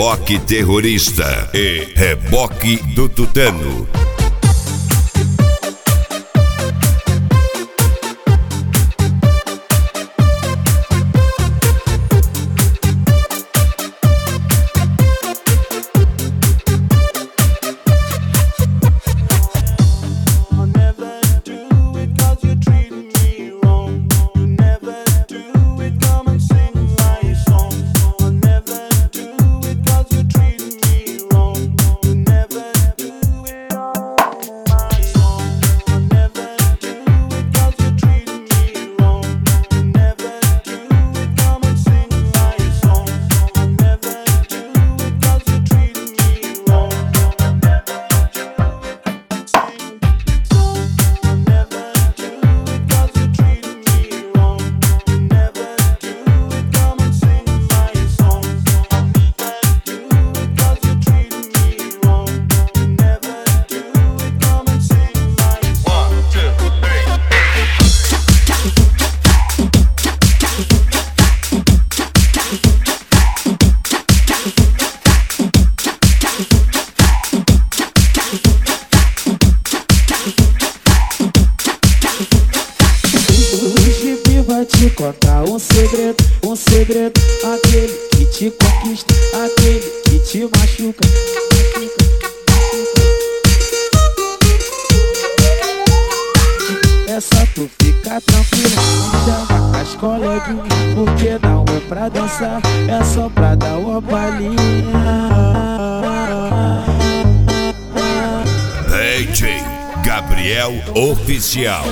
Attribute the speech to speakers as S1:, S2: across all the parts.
S1: Rock Terrorista e Reboque do Tutano.
S2: Te contar um segredo, aquele que te conquista, aquele que te machuca. É só tu ficar tranquilo, chama as coleguinhas, porque não é pra dançar, é só pra dar uma palhinha.
S1: DJ Gabriel Oficial.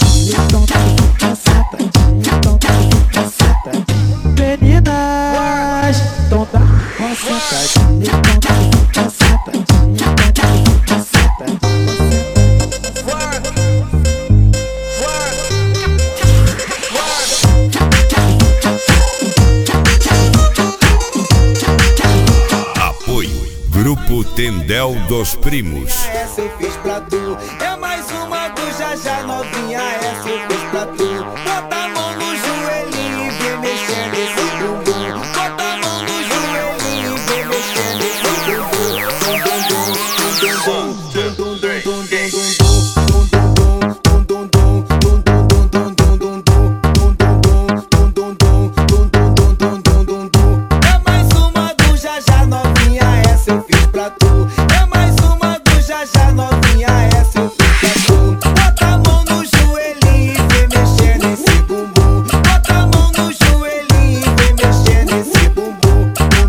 S2: Meninas, então dá uma sentadinha, então sentadinha,
S1: Apoio Grupo Tendel dos Primos.
S3: Essa eu fiz pra tu, é mais uma do Já novinha, essa eu fiz pra tu. Bota a mão no joelhinho e vem mexendo esse bumbum. Bota a mão no joelhinho e vem mexendo esse bumbum. É mais uma do Já novinha, essa eu fiz pra tu. É mais uma do Já novinha, essa eu fiz pra tu. Bota a mão no joelhinho e vem mexendo esse bumbum. Bota a mão no joelhinho e vem mexendo esse bumbum.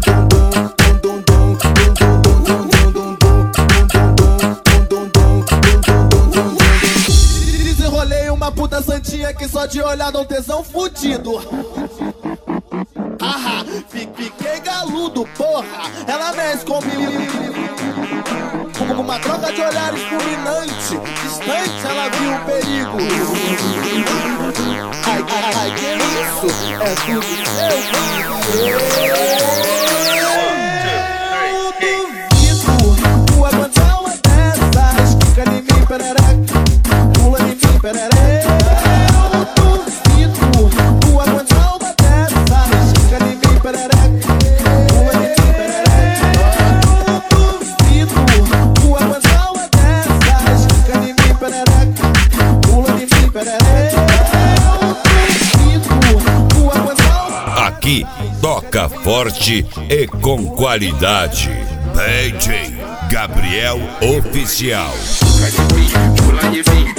S3: Desenrolei uma puta santinha que só de olhar dá um tesão fudido. Haha, fiquei galudo, porra. Ela mexe comigo. Com uma troca de olhares fulminante, distante ela viu o perigo. Ai, que isso? É tudo eu duvido tu aguentar uma dessas. Fica em mim, perereca, pula em mim, perereca. Eu duvido tu aguentar uma dessas. Fica em mim, perereca, pula em mim, perereca. Eu duvido tu aguentar uma dessas. Fica em mim, perereca, pula em mim, perereca. Eu duvido tu aguentar uma.
S1: Aqui toca forte e com qualidade. DJ Gabriel Oficial.
S4: Pula de mim,